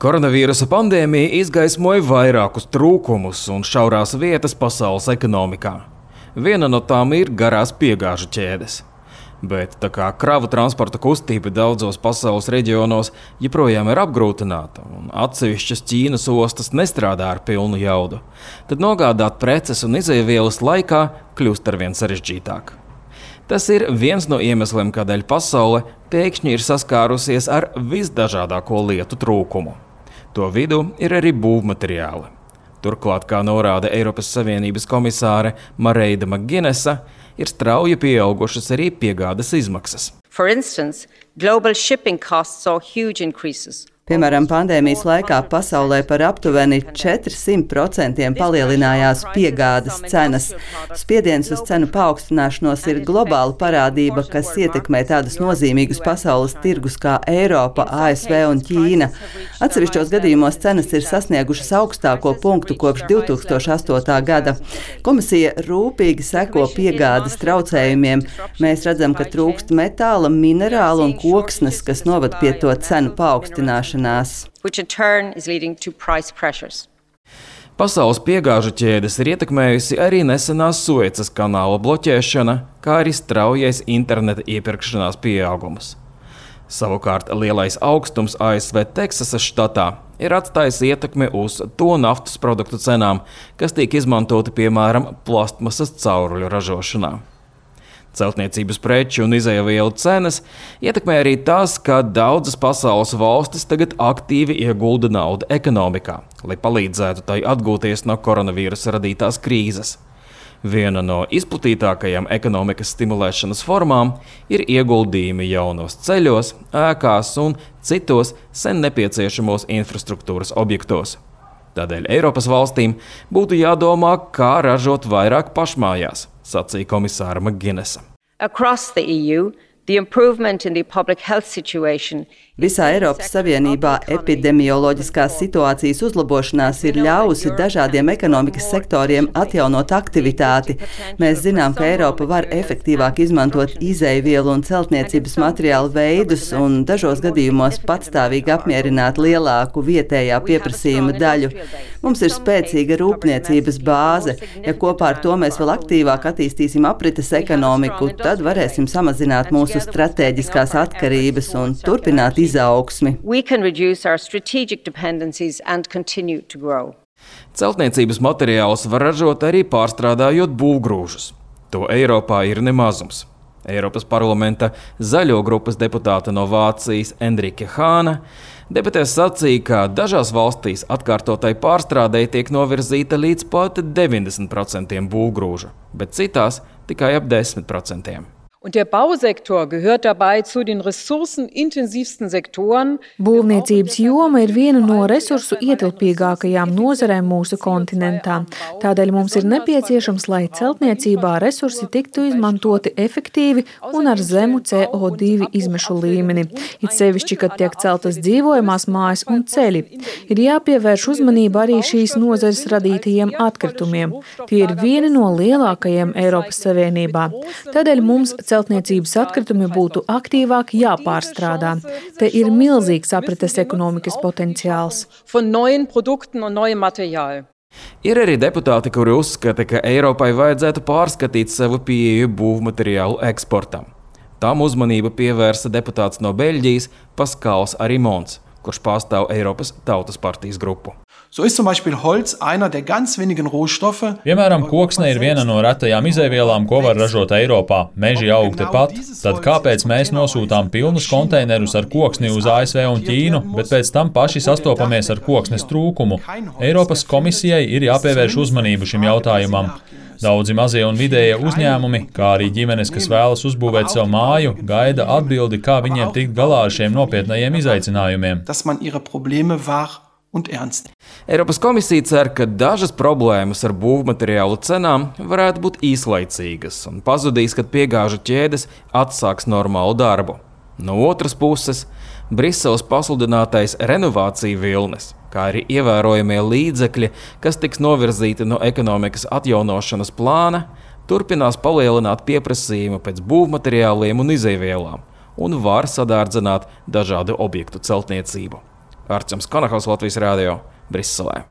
Koronavīrusa pandēmija izgaismoja vairākus trūkumus un šaurās vietas pasaules ekonomikā. Viena no tām ir garās piegāžu ķēdes. Bet tā kā kravu transporta kustība daudzos pasaules reģionos joprojām ir apgrūtināta un atsevišķas Ķīnas ostas nestrādā ar pilnu jaudu, tad nogādāt preces un izejvielas laikā kļūst arvien sarežģītāk. Tas ir viens no iemesliem, kādēļ pasaule pēkšņi ir saskārusies ar visdažādāko lietu trūkumu. To vidū ir arī būvmateriāli. Turklāt, kā norāda Eiropas Savienības komisāre Mareida Maginesa, ir strauji pieaugušas arī piegādes izmaksas. For instance, global shipping costs saw huge increases. Piemēram, pandēmijas laikā pasaulē par aptuveni 400% palielinājās piegādes cenas. Spiediens uz cenu paaugstināšanos ir globāla parādība, kas ietekmē tādus nozīmīgus pasaules tirgus kā Eiropa, ASV un Ķīna. Atsevišķos gadījumos cenas ir sasniegušas augstāko punktu kopš 2008. gada. Komisija rūpīgi seko piegādes traucējumiem. Mēs redzam, ka trūkst metāla, minerālu un koksnes, kas novad pie to cenu paaugstināšanās. Which in turn is leading to price pressures. Pasaules piegāžu ķēdes ir ietekmējusi arī nesenā Suecas kanāla bloķēšana, kā arī straujais interneta iepirkšanās pieaugums. Savukārt lielais augstums ASV Teksasas štatā ir atstājis ietekmi uz to naftas produktu cenām, kas tiek izmantoti piemēram plastmasas cauruļu ražošanā. Celtniecības preču un izejvielu cenas ietekmē arī tas, ka daudzas pasaules valstis tagad aktīvi iegulda naudu ekonomikā, lai palīdzētu tai atgūties no koronavīrusa radītās krīzes. Viena no izplatītākajām ekonomikas stimulēšanas formām ir ieguldījumi jaunos ceļos, ēkās un citos sen nepieciešamos infrastruktūras objektos. Tādēļ Eiropas valstīm būtu jādomā, kā ražot vairāk pašmājās, sacīja komisāra Maginesa. Across the EU, the improvement in the public health situation Visā Eiropas Savienībā epidemioloģiskās situācijas uzlabošanās ir ļāvusi dažādiem ekonomikas sektoriem atjaunot aktivitāti. Mēs zinām, ka Eiropa var efektīvāk izmantot izejvielu un celtniecības materiālu veidus un dažos gadījumos patstāvīgi apmierināt lielāku vietējā pieprasījuma daļu. Mums ir spēcīga rūpniecības bāze. Ja kopā ar to mēs vēl aktīvāk attīstīsim aprites ekonomiku, tad varēsim samazināt mūsu stratēģiskās atkarības un turpināt izaugsmi. we can reduce our strategic dependencies and continue to grow. Celtniecības materiālus var ražot arī pārstrādājot būvgrūžus. To Eiropā ir nemazums. Eiropas parlamenta zaļo grupas deputāte no Vācijas Enrike Hāna debatēs sacīja, ka dažās valstīs atkārtotai pārstrādei tiek novirzīta līdz pat 90% būvgrūžu, bet citās tikai ap 10%. Und der Bausektor gehört dabei zu den ressourcenintensivsten Sektoren. Būvniecības joma ir viena no resursu ietilpīgākajām nozarēm mūsu kontinentā. Tādēļ mums ir nepieciešams, lai celtniecībā resursi tiktu izmantoti efektīvi un ar zemu CO2 izmešu līmeni. It sevišķi, kad tiek celtas dzīvojamās mājas un ceļi. Ir jāpievērš uzmanība arī šīs nozares radītajiem atkritumiem. Tie ir vieni no lielākajiem Eiropas Savienībā. Tādēļ mums celtniecības atkritumi būtu aktīvāk jāpārstrādā. Te ir milzīgs aprites ekonomikas potenciāls. Von neuen Produkten und neuem Material. Ir arī deputāti, kuri uzskata, ka Eiropai vajadzētu pārskatīt savu pieeju būvmateriālu eksportam. Tam uzmanību pievērsa deputāts no Beļģijas Paskals Arimons, kurš pārstāv Eiropas Tautas partijas grupu. So ist zum Beispiel Holz einer der ganz wenigen Rohstoffe. Piemēram, koksne ir viena no retajām izejvielām, ko var ražot Eiropā. Meži aug tepat. Tad kāpēc mēs nosūtām pilnus konteinerus ar koksni uz ASV un Ķīnu, bet pēc tam paši sastopamies ar koksnes trūkumu? Eiropas komisijai ir jāpievērš uzmanību šim jautājumam. Daudzi mazie un vidējie uzņēmumi, kā arī ģimenes, kas vēlas uzbūvēt savu māju, gaida atbildi, kā viņiem tikt galā ar šiem nopietnajiem izaicinājumiem. Eiropas komisija cer, ka dažas problēmas ar būvmateriālu cenām varētu būt īslaicīgas un pazudīs, kad piegāžu ķēdes atsāks normālu darbu. No otras puses, Briseles pasludinātais renovācija vilnis, kā arī ievērojamie līdzekļi, kas tiks novirzīti no ekonomikas atjaunošanas plāna, turpinās palielināt pieprasījumu pēc būvmateriāliem un izejvielām un var sadārdzināt dažādu objektu celtniecību. Arčuns Konahaus, Latvijas Rādio, Briselē.